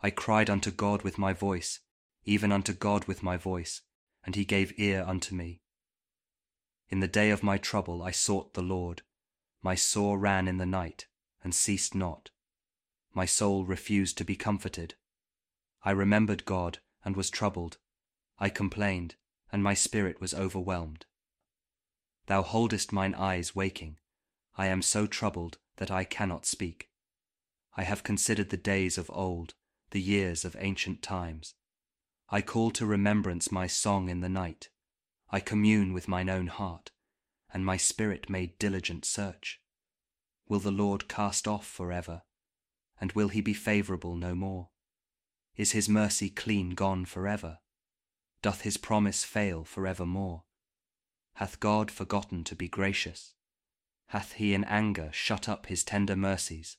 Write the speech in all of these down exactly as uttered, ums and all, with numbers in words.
I cried unto God with my voice, even unto God with my voice, and he gave ear unto me. In the day of my trouble I sought the Lord. My sore ran in the night, and ceased not. My soul refused to be comforted. I remembered God, and was troubled. I complained, and my spirit was overwhelmed. Thou holdest mine eyes waking. I am so troubled that I cannot speak. I have considered the days of old, the years of ancient times. I call to remembrance my song in the night. I commune with mine own heart, and my spirit made diligent search. Will the Lord cast off forever? And will he be favourable no more? Is his mercy clean gone forever? Doth his promise fail forevermore? Hath God forgotten to be gracious? Hath he in anger shut up his tender mercies?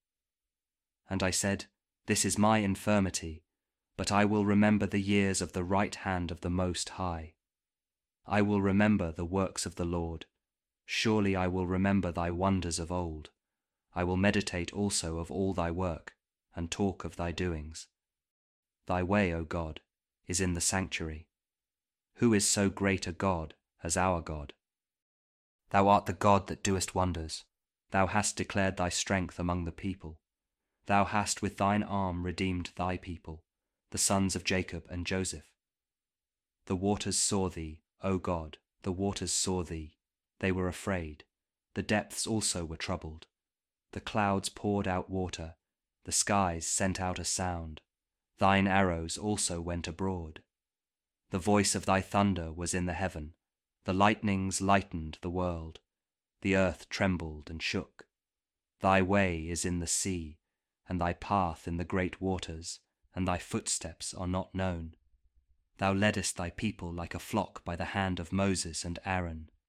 And I said, This is my infirmity, but I will remember the years of the right hand of the Most High. I will remember the works of the Lord. Surely I will remember thy wonders of old. I will meditate also of all thy work, and talk of thy doings. Thy way, O God, is in the sanctuary. Who is so great a God as our God? Thou art the God that doest wonders. Thou hast declared thy strength among the people. Thou hast with thine arm redeemed thy people, the sons of Jacob and Joseph. The waters saw thee, O God, the waters saw thee. They were afraid. The depths also were troubled. The clouds poured out water. The skies sent out a sound. Thine arrows also went abroad. The voice of thy thunder was in the heaven. The lightnings lightened the world. The earth trembled and shook. Thy way is in the sea, and thy path in the great waters, and thy footsteps are not known. Thou leddest thy people like a flock by the hand of Moses and Aaron.